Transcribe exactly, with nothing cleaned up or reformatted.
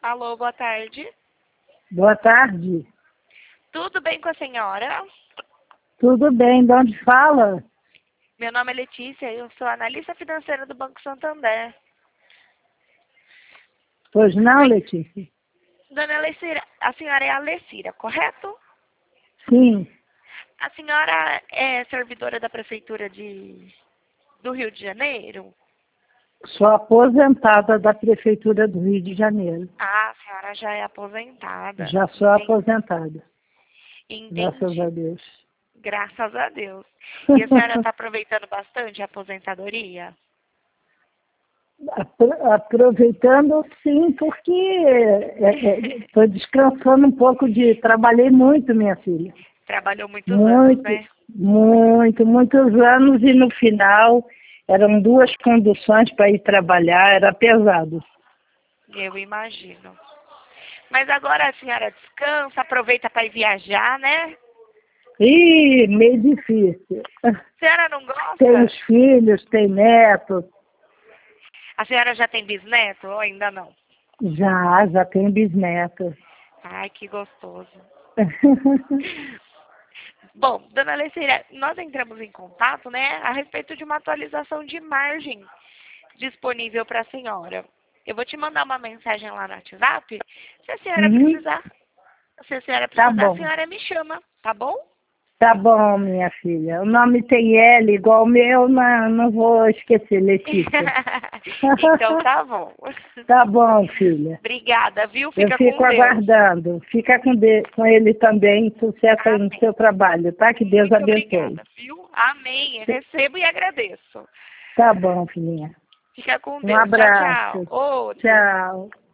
Alô, boa tarde. Boa tarde. Tudo bem com a senhora? Tudo bem, de onde fala? Meu nome é Letícia e eu sou analista financeira do Banco Santander. Pois não, Letícia? Dona Lecira, a senhora é a Lecira, correto? Sim, A senhora é servidora da Prefeitura de, do Rio de Janeiro? sou aposentada da Prefeitura do Rio de Janeiro. Ah, a senhora já é aposentada. Já sou Entendi. aposentada, graças a Entendi. Deus. Graças a Deus. E a senhora está aproveitando bastante a aposentadoria? Apro- Aproveitando, sim, porque estou descansando um pouco de... Trabalhei muito, minha filha. Trabalhou muitos anos, Muito, né? muito, muitos anos e no final eram duas conduções para ir trabalhar, era pesado. Eu imagino. Mas agora a senhora descansa, aproveita para ir viajar, né? Ih, meio difícil. A senhora não Tem gosta? os filhos, tem netos, A senhora já tem bisneto ou ainda não? já, já tem bisnetos. Ai, que gostoso. Bom, dona Leceira, nós entramos em contato, né, a respeito de uma atualização de margem disponível para a senhora. Eu vou te mandar uma mensagem lá no WhatsApp. Se a senhora Uhum. precisar, se a senhora Tá precisar, a bom, senhora me chama, tá bom? tá bom, minha filha. O nome tem L igual o meu, mas não vou esquecer, Letícia. Então tá bom. Tá bom, filha. Obrigada, viu? Eu Fica fico com Deus. aguardando. Fica com, de- com ele também. Sucesso aí no Amém. seu trabalho, tá? Que Deus Muito abençoe. obrigada, viu? Amém. Eu recebo e agradeço. Tá bom, filhinha. Fica com Um Deus. Tchau, abraço. tchau. Outro. Tchau.